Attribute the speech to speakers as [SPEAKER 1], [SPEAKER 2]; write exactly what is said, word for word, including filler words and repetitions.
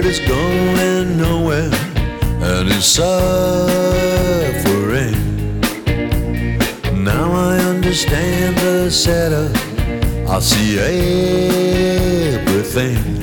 [SPEAKER 1] is going nowhere and is suffering. Now I understand the setup. I see everything.